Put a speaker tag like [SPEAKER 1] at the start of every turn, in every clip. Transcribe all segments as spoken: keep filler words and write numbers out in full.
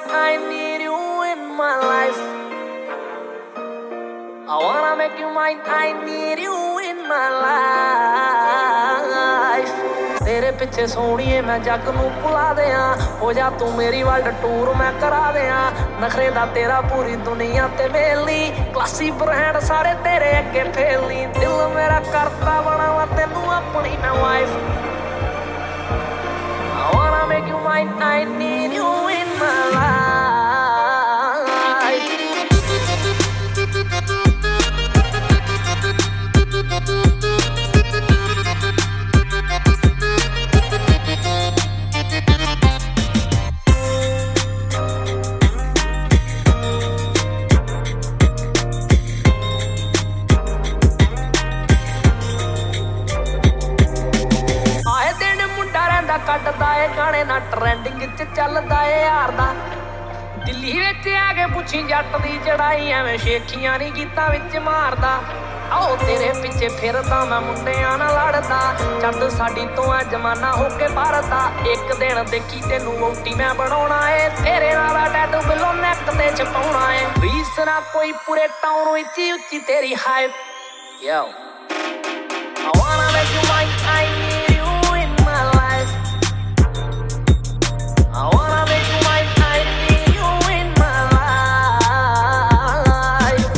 [SPEAKER 1] I need you in my life. I wanna make you mine, I need you in my life. तेरे पिछे सोहणीए मैं जग नूं भुला दियां, हो जा तू मेरी वर्ल्ड टूर मैं करा दियां। नखरे दा तेरा पूरी दुनिया ते मेली, क्लासी ब्रांड सारे तेरे अगे फेली। दिल मेरा करता बनावा तेनू अपनी मैं wife. I wanna make you mine, I need you in my life. ਕੱਢਦਾ ਏ ਗਾਣੇ ਨਾ ਟ੍ਰੈਂਡਿੰਗ ਚ ਚੱਲਦਾ ਏ ਯਾਰ ਦਾ। ਦਿੱਲੀ ਵਿੱਚ ਆ ਕੇ ਪੁੱਛੀ ਜੱਟ ਦੀ ਚੜਾਈ, ਐਵੇਂ ਸ਼ੇਖੀਆਂ ਨੀ ਗੀਤਾਂ ਵਿੱਚ ਮਾਰਦਾ। ਆਓ ਤੇਰੇ ਪਿੱਛੇ ਫਿਰਦਾ ਮੈਂ ਮੁੰਡਿਆਂ ਨਾਲ ਲੜਦਾ, ਛੱਡ ਸਾਡੀ ਤੋਂ ਆ ਜਮਾਨਾ ਹੋ ਕੇ ਭਰਦਾ। ਇੱਕ ਦਿਨ ਦੇਖੀ ਤੈਨੂੰ ਵੋਟੀ ਮੈਂ ਬਣਾਉਣਾ ਏ, ਤੇਰੇ ਨਾਲ ਟੈਟੂ ਬਿੱਲੋ ਨੈਕ ਤੇ ਛਪਾਉਣਾ ਏ। ਰੀਸ ਨਾ ਕੋਈ ਪੂਰੇ ਟਾਊਨ ਵਿੱਚ ਉੱਚੀ ਤੇਰੀ hype. Yo, I wanna make you mine, I need you in my life. I wanna make you mine, I need you in my life.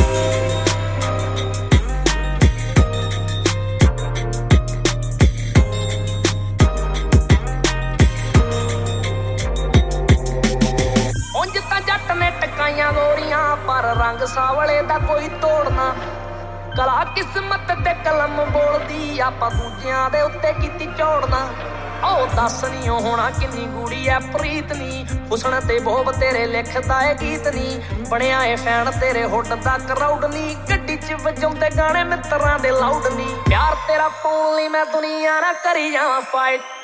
[SPEAKER 1] ਉਂਝ ਤਾਂ ਜੱਟ ਨੇ ਟਕਾਈਆਂ ਗੋਰੀਆਂ, ਪਰ ਰੰਗ ਸਾਵਲੇ ਦਾ ਕੋਈ ਤੋੜਨਾ। ਕਲਾ ਕਿਸਮਤ ਤੇ ਕਲਮ ਬੋਲਦੀ, ਆਪਾਂ ਦੂਜਿਆਂ ਦੇ ਉੱਤੇ ਕੀਤੀ ਝੋੜਨਾ। ਉਹ ਦੱਸ ਨੀ ਹੋਣਾ ਕਿੰਨੀ ਗੂੜੀ ਐ ਪ੍ਰੀਤ ਨੀ, ਹੁਸਨ ਤੇ ਬੋਬ ਤੇਰੇ ਲਿਖਦਾ ਏ ਗੀਤ ਨੀ। ਬਣਿਆ ਏ ਫੈਨ ਤੇਰੇ ਹੁੱਡ ਦਾ ਕਰਾਊਡ ਨੀ, ਗੱਡੀ ਚ ਵਜਾਉਂਦੇ ਗਾਣੇ ਮਿੱਤਰਾਂ ਦੇ ਲਾਊਡ ਨੀ। ਪਿਆਰ ਤੇਰਾ ਪਾਉਣ ਲਈ ਮੈਂ ਦੁਨੀਆ ਨਾ ਕਰੀ ਜਾਵਾਂ ਫਾਈਟ।